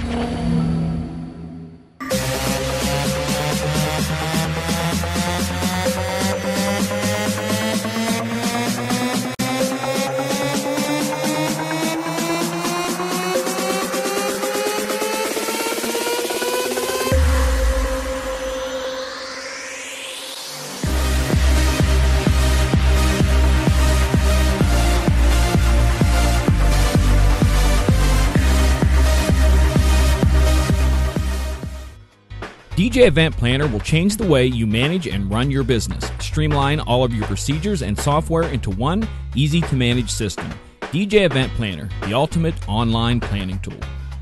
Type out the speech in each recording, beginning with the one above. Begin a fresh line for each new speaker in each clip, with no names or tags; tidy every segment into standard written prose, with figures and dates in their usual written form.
DJ Event Planner will change the way you manage and run your business. Streamline all of your procedures and software into one easy-to-manage system. DJ Event Planner, the ultimate online planning tool.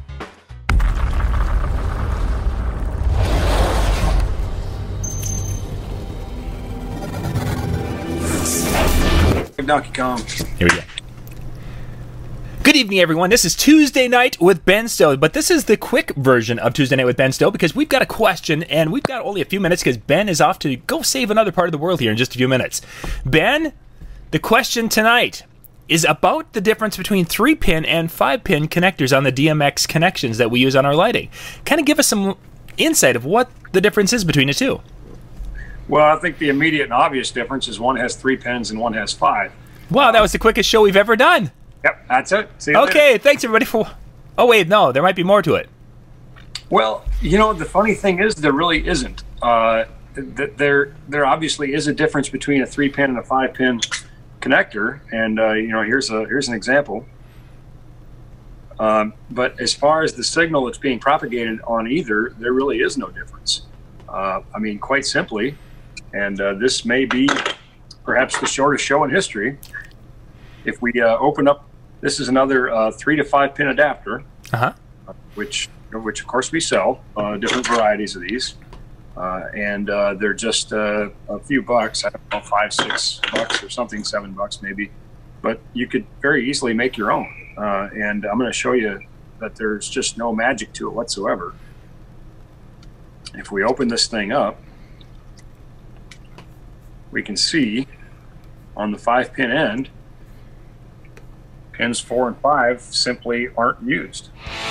Donkey Kong.
Here we go. Good evening, everyone. This is Tuesday Night with Ben Stowe, but this is the quick version of Tuesday Night with Ben Stowe because we've got a question, and we've got only a few minutes because Ben is off to go save another part of the world here in just a few minutes. Ben, the question tonight is about the difference between 3-pin and 5-pin connectors on the DMX connections that we use on our lighting. Kind of give us some insight of what the difference is between the two.
Well, I think the immediate and obvious difference is one has 3 pins and one has 5.
Wow, that was the quickest show we've ever done.
Yep, that's it. See you
Okay,
later.
thanks everybody for... Oh wait, no, there might be more to it.
Well, you know, the funny thing is there really isn't. There obviously is a difference between a 3-pin and a 5-pin connector, and you know, here's an example. But as far as the signal that's being propagated on either, there really is no difference. I mean, quite simply, and this may be perhaps the shortest show in history. If we open up, this is another 3 to 5 pin adapter, which of course we sell, different varieties of these, and they're just a few bucks. I don't know, $5-6 or something, $7 maybe, but you could very easily make your own. And I'm going to show you that there's just no magic to it whatsoever. If we open this thing up, we can see on the 5-pin end, pins 4 and 5 simply aren't used.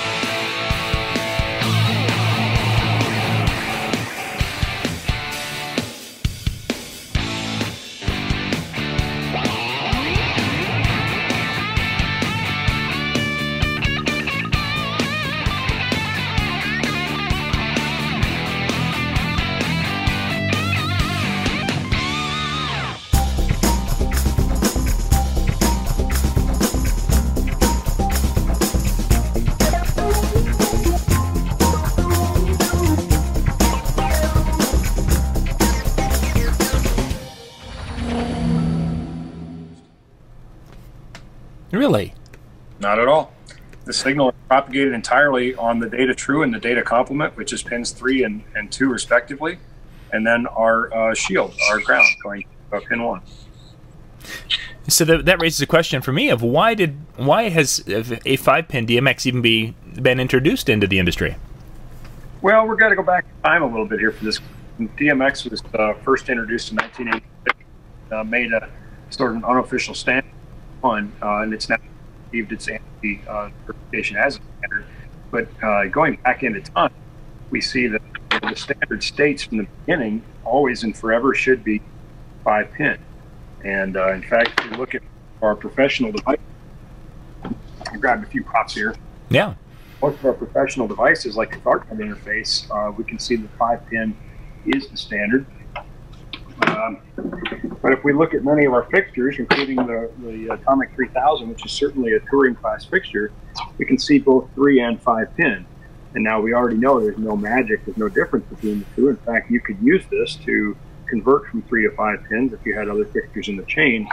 Really?
Not at all. The signal is propagated entirely on the data true and the data complement, which is pins 3 and 2 respectively, and then our shield, our ground, going to pin 1.
So that raises a question for me of why has a 5-pin DMX even been introduced into the industry?
Well, we're going to go back in time a little bit here for this. DMX was first introduced in 1986, made a sort of an unofficial standard, and it's now received its certification as a standard. But going back into time, we see that the standard states from the beginning always and forever should be 5-pin. And in fact, if you look at our professional device, I grabbed a few props here.
Yeah.
Most of our professional devices, like the dark mode interface, we can see the 5-pin is the standard. But if we look at many of our fixtures, including the Atomic 3000, which is certainly a touring class fixture, we can see both 3 and 5-pin. And now we already know there's no magic, there's no difference between the two. In fact, you could use this to convert from 3 to 5 pins if you had other fixtures in the chain.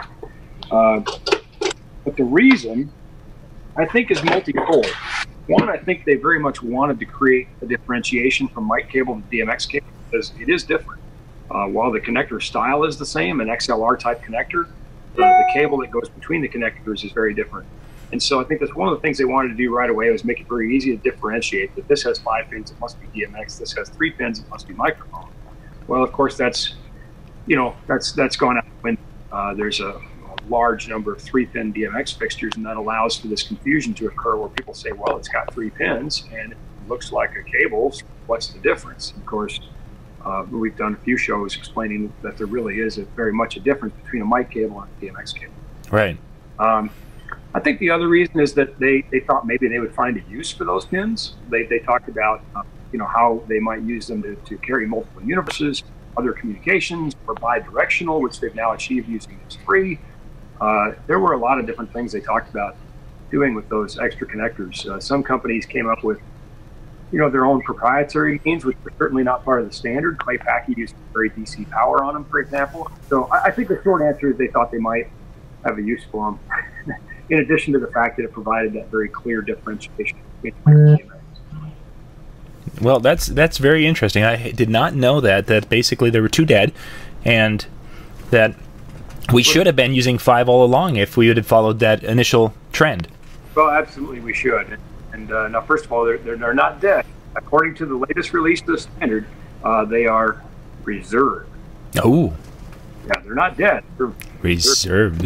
But the reason, I think, is multifold. One, I think they very much wanted to create a differentiation from mic cable to DMX cable because it is different. While the connector style is the same, an XLR type connector, the cable that goes between the connectors is very different. And so I think that's one of the things they wanted to do right away was make it very easy to differentiate that this has 5 pins, it must be DMX, this has 3 pins, it must be microphone. Well, of course, that's gone out when there's a large number of 3-pin DMX fixtures, and that allows for this confusion to occur where people say, well, it's got 3 pins, and looks like a cable. So what's the difference? Of course, we've done a few shows explaining that there really is very much a difference between a mic cable and a DMX cable.
Right.
I think the other reason is that they thought maybe they would find a use for those pins. They talked about how they might use them to carry multiple universes, other communications, or bi-directional, which they've now achieved using these 3. There were a lot of different things they talked about doing with those extra connectors. Some companies came up with their own proprietary means, which were certainly not part of the standard. Clay Paky used to carry DC power on them, for example. So I think the short answer is they thought they might have a use for them, in addition to the fact that it provided that very clear differentiation between DMX.
Well, that's very interesting. I did not know that basically there were 2 dead, and that we should have been using 5 all along if we would have followed that initial trend.
Well, absolutely we should. And now, first of all, they're not dead. According to the latest release of the standard, they are reserved.
Oh.
Yeah, they're not dead. They're
reserved.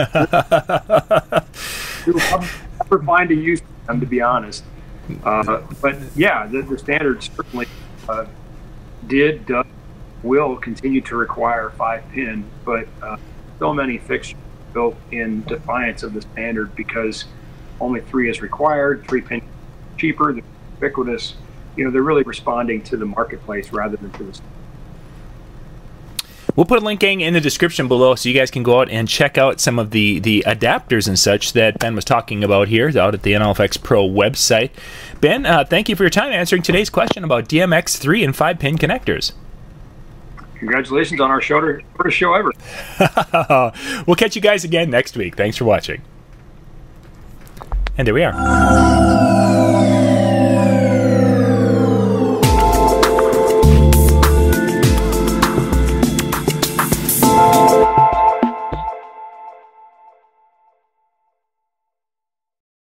You'll never find a use for them, to be honest. But yeah, the standard certainly will continue to require 5-pin, but so many fixtures built in defiance of the standard because only 3 is required, 3-pin cheaper, they're ubiquitous. They're really responding to the marketplace rather than to the standard.
We'll put a link in the description below so you guys can go out and check out some of the adapters and such that Ben was talking about here out at the NLFX Pro website. Ben, thank you for your time answering today's question about DMX 3 and 5-pin connectors.
Congratulations on our first show ever.
We'll catch you guys again next week. Thanks for watching. And there we are.